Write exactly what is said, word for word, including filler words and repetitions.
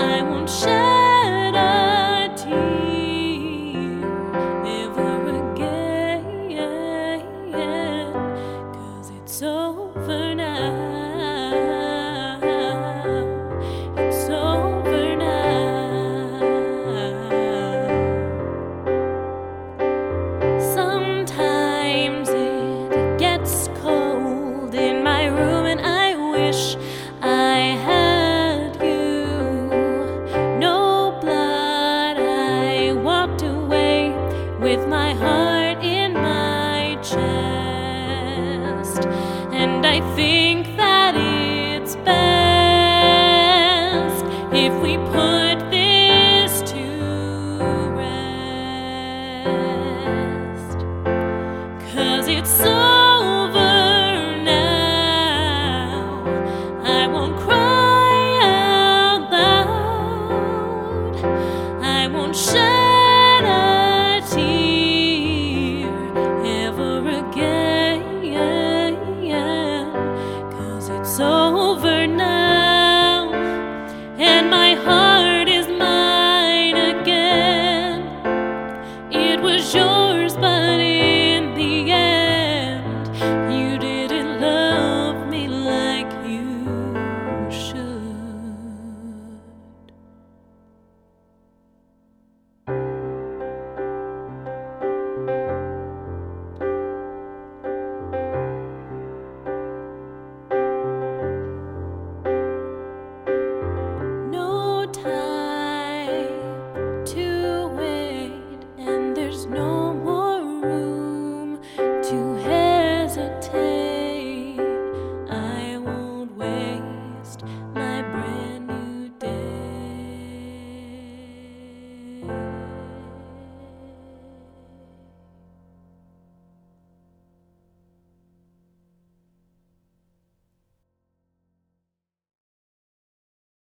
I won't shed a tear ever again, 'cause it's over now. It's over now. Sometimes it gets cold in my room and I wish I had you. No blood, I walked away with my heart in my chest, and I think that it's best if we put